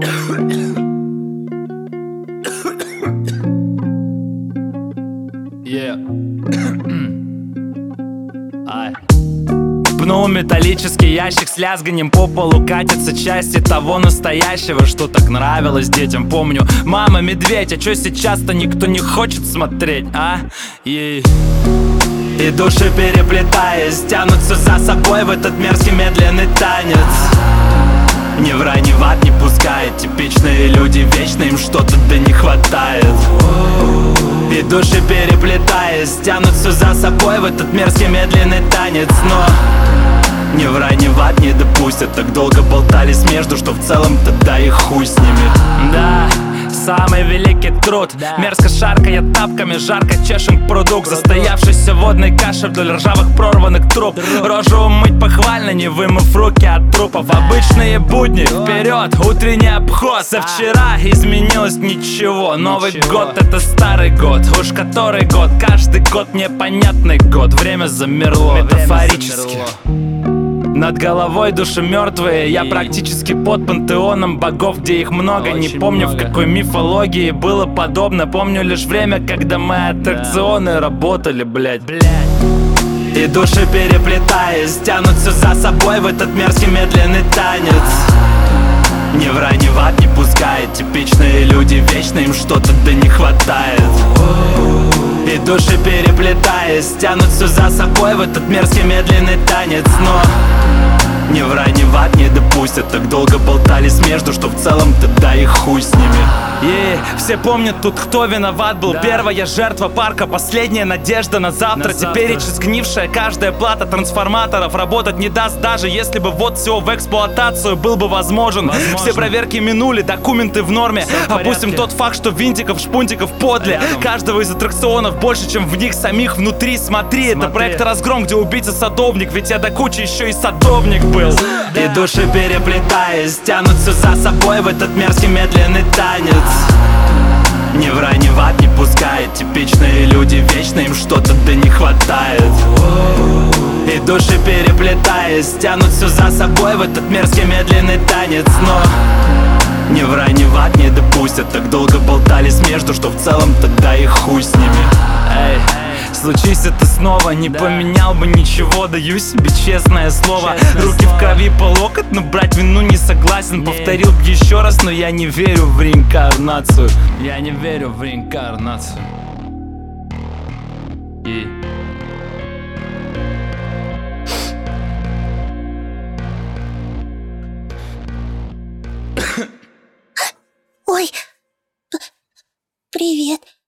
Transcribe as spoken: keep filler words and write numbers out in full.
Yeah. Пнул металлический ящик, с лязганьем по полу катятся части того настоящего, что так нравилось детям. Помню, мама медведь, а чё сейчас-то никто не хочет смотреть, а? И, и души, переплетаясь, тянутся за собой в этот мерзкий медленный танец. Ни в рай, ни в ад не пускает. Типичные люди вечно, им что-то да не хватает. И души, переплетаясь, тянутся за собой в этот мерзкий медленный танец. Но ни в рай, ни в ад не допустят. Так долго болтались между, что в целом-то да и хуй с ними. Да, самый великий труд, да. Мерзко шаркая тапками, жарко чешем продукт, застоявшейся водной каши вдоль ржавых прорванных труб. Рожу умыть похвально, не вымыв руки от трупов. Обычные будни, вперед, утренний обход. Со вчера изменилось ничего. Новый год — это старый год. Уж который год, каждый год непонятный год. Время замерло, метафорически. Над головой души мертвые. Я практически под пантеоном богов, где их много. Не помню, в какой мифологии было подобно. Помню лишь время, когда мы аттракционы работали, блять. И души, переплетаясь, тянутся за собой в этот мерзкий медленный танец. Ни в рай, ни в ад не пускает. Типичные люди вечно, им что-то да не хватает. И души, переплетаясь, тянутся за собой в этот мерзкий медленный танец. Но ни в рай, ни в ад не допустят. Так долго болтались между, что в целом-то да и хуй с ними. И все помнят тут, кто виноват был. Да. Первая жертва парка, последняя надежда на завтра. на Теперь завтра. Сгнившая каждая плата трансформаторов работать не даст, даже если бы вот все в эксплуатацию был бы возможен. Возможно. Все проверки минули, документы в норме. Опустим тот факт, что винтиков, шпунтиков подле. Рядом. Каждого из аттракционов больше, чем в них самих внутри. Смотри, Смотри. Это проект «Разгром», где убийца садовник. Ведь я до кучи еще и садовник был. Да. И души, переплетаясь, тянутся за собой в этот мерзкий медленный танец. Ни в рай, ни в ад не пускает. Типичные люди вечно, им что-то да не хватает. И души, переплетаясь, тянутся за собой в этот мерзкий медленный танец. Но ни в рай, ни в ад не допустят. Так долго болтались между, что в целом-то да и хуй с ними. Эй, случись это снова, не да. поменял бы ничего. Даю себе честное слово. Честное Руки слово. В крови по локоть, но брать вину не согласен. Не. Повторил б еще раз, но я не верю в реинкарнацию. Я не верю в реинкарнацию. И... Ой, привет.